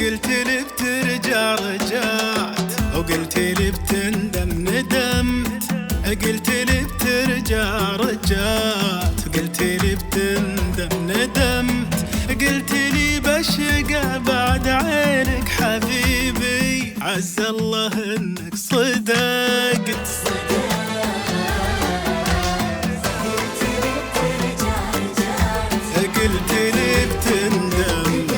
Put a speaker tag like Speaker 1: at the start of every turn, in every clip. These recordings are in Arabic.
Speaker 1: قلت لي بترجع رجعت، وقلت لي بتندم ندمت. قلت لي بترجع رجعت، قلت لي بتندم ندمت. قلت لي بشقى بعد عينك حبيبي، عز الله انك صدقت. قلت لي بتندم،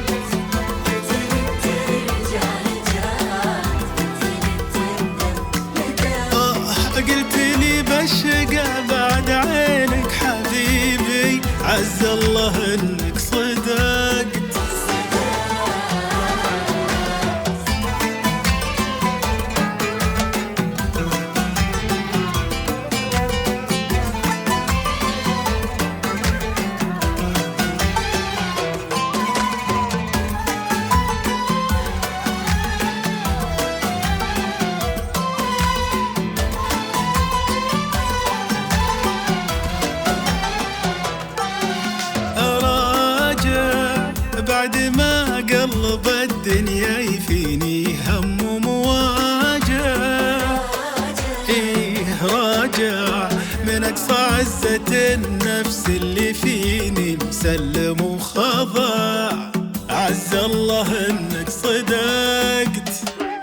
Speaker 1: قلت لي بشقى بعد عينك حبيبي، عز الله انك صدقت. بعد ما قلب الدنيا يفيني هم ومواجع، راجع من اقصى عزة النفس اللي فيني، مسلم وخضع، عز الله انك صدقت.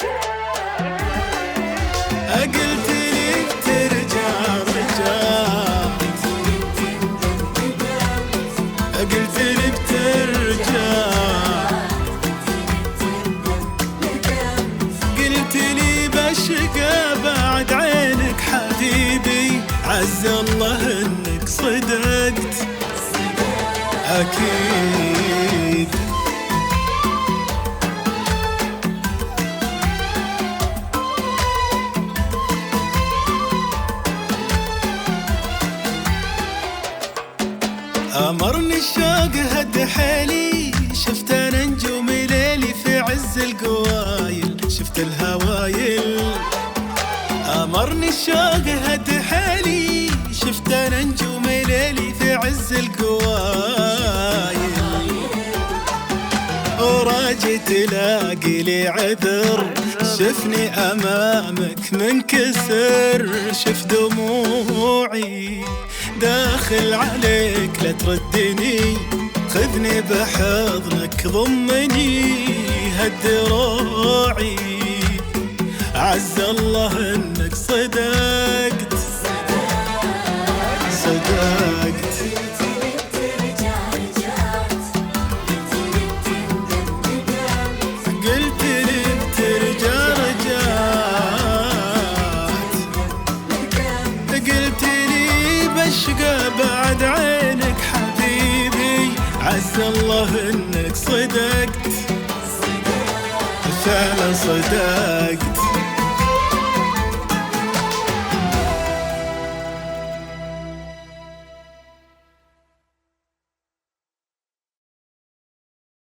Speaker 1: قلت لي ترجع رجعت، قلت لي بترجع، قلت لي بشقى بعد عينك حبيبي، عز الله انك صدقت. أكيد أمرني الشوق هد حيلي، شفت أنا نجوم ليلي في عز القوايل، شفت الهوايل. أمرني الشوق هد حيلي، شفت أنا نجوم ليلي في عز القوايل. وراجي تلاقي لي عذر، شفني أمامك منكسر، شف دموعي داخل عليك لا تردني، خذني بحضنك ضمني هد روعي، عز الله انك صدقت. صدقت قلت لي بترجع رجعت، قلت لي بشقى بعد عينك حبيبي، عز الله انك صدقت. فعلا صدقت.